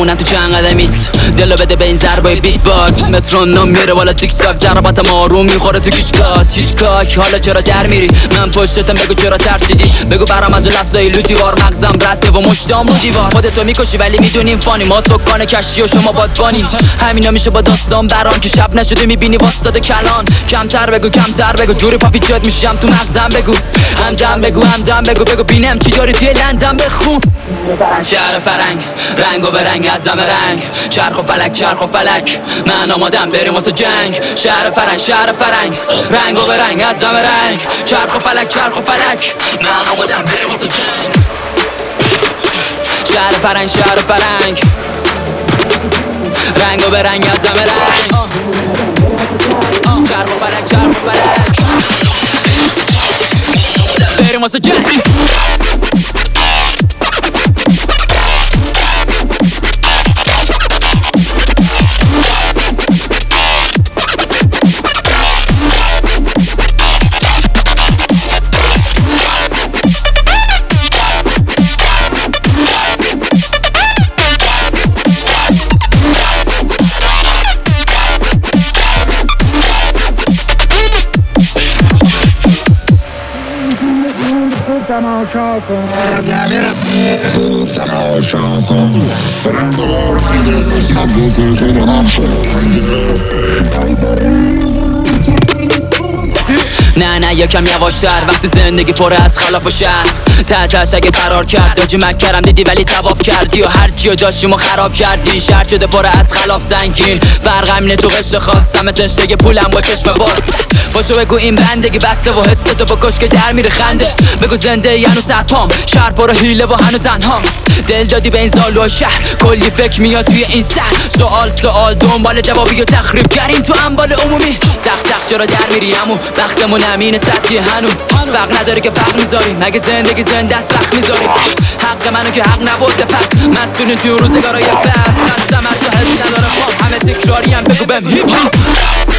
میمونم تو چند قدمیت. دلو بده به این ضربای بیت باکس، مترونوم میره بالا تیک تاک، ضرباتم آروم میخوره تو هیچ کاک. حالا چرا در میری؟ من پشتتم، بگو چرا ترسیدی؟ بگو برام از اون لفظای لو دیوار، مغزم رده و مشتام رو دیوار. خودتو میکشی ولی میدونیم فانی، ما سکان کشتی و شما بادبانی. همینا میشه با داستان برام که شب نشده میبینی واسطه کلان. کمتر بگو جوری پاپی چت میشم تو مغزم. بگو همدم بگو بینم چی داری توی لندن. بخون شهر فرنگ، رنگ و برنگ از همه رنگ، چرخ و فلک من آمادم بریم واسه جنگ. شهر فرنگ، رنگ و برنگ از همه رنگ، چرخ و فلک من آمادم بریم واسه جنگ. شهر فرنگ، رنگ و برنگ از همه رنگ، چرخ و فلک بریم واسه جنگ. تماشا کن نه یکم یواشتر، وقتی زندگی پر از خلاف و شر. تحتش اگه قرار کرد آجی مکرم دیدی ولی تواف کردی و هر چیو داشتیم و خراب کردی. شهر شده پر از خلاف زنگین، فرق همینه تو قشر خواستم تشته پولم با چشم باز. باشو بگو این بندگی بسته و حس تو بکش که در میره خنده. بگو زنده یعنی سطام، شهر پر حیله و هنو تنها. دل دادی به این زالو شهر، کلی فکر میاد توی این سر. سوال دنبال جوابی و تخریب کردیم تو اموال عمومی. تق چرا در میری عمو؟ وقتمون امین سطحی هنو. وقت نداره که وقت میذاری، مگه زندگی زنده است وقت میذاری؟ حق منو که حق نبرده پس مستونی تو روزگارای بس. خط زمر تو حس نداره همه تکراریم، بگو بهم هیپ هاپ.